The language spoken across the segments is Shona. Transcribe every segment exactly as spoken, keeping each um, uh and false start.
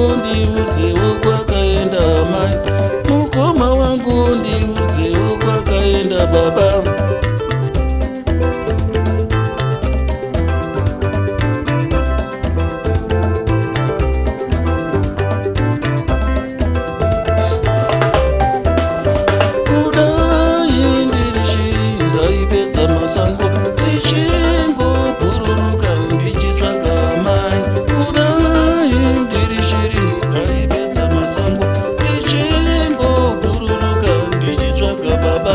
wangu ndiudzewo kwakaenda mai, mukoma wangu ndiudzewo kwakaenda baba. Kudai ndiri shiri ndaipedza masango ndichingobhururuka ndichitsvaga mai. Kudai ndiri shiri ndaipedza masango ndichingobhururuka ndichitsvaga baba.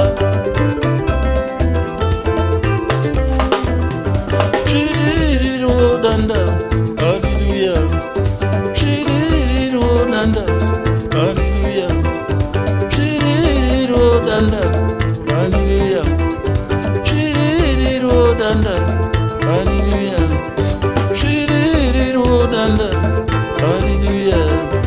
Tsviriro danda haleluya, tsviriro danda haleluya, tsviriro danda haleluya, tsviriro danda haleluya, tsviriro danda haleluya.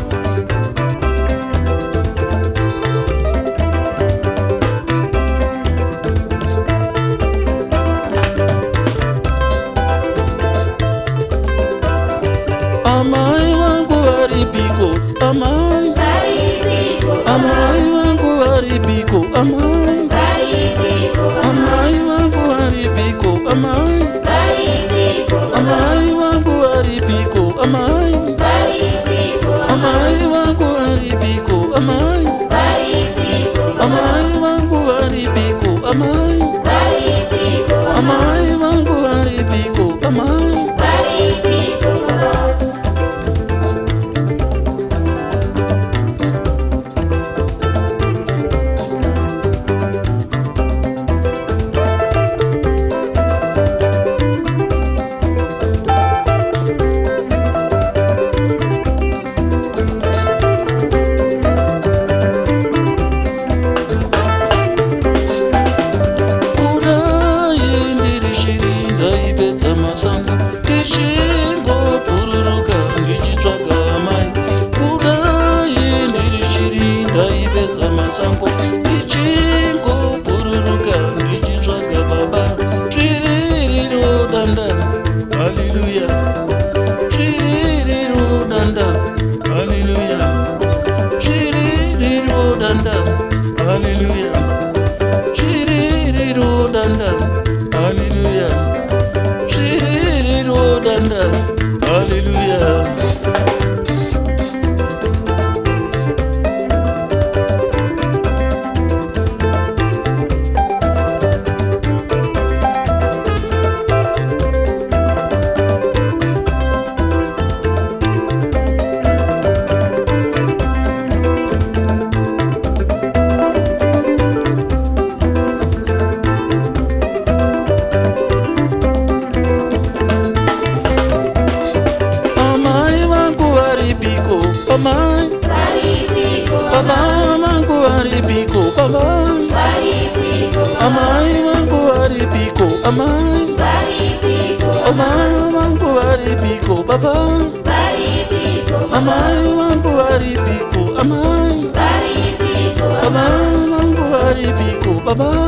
Amai wangu waripiko, amai, amai wangu waripiko, amai, amai wangu waripiko, amai, amai wangu waripiko, amai, amai wangu waripiko, amai, amai wangu waripiko, amai, amai wangu waripiko, amai. Masango ndichingobhururuka ndichitsvaga mai. Kudai ndiri shiri ndaipedza masango ndichingobhururuka ndichitsvaga baba. Tsviriro danda haleluya, tsviriro danda haleluya, tsviriro danda haleluya, tsviriro danda haleluya, tsviriro danda haleluya. Amai, baba wangu waripiko, amai, amai wangu waripiko, amai, amai wangu waripiko, baba, amai wangu waripiko, amai, amai wangu waripiko, baba.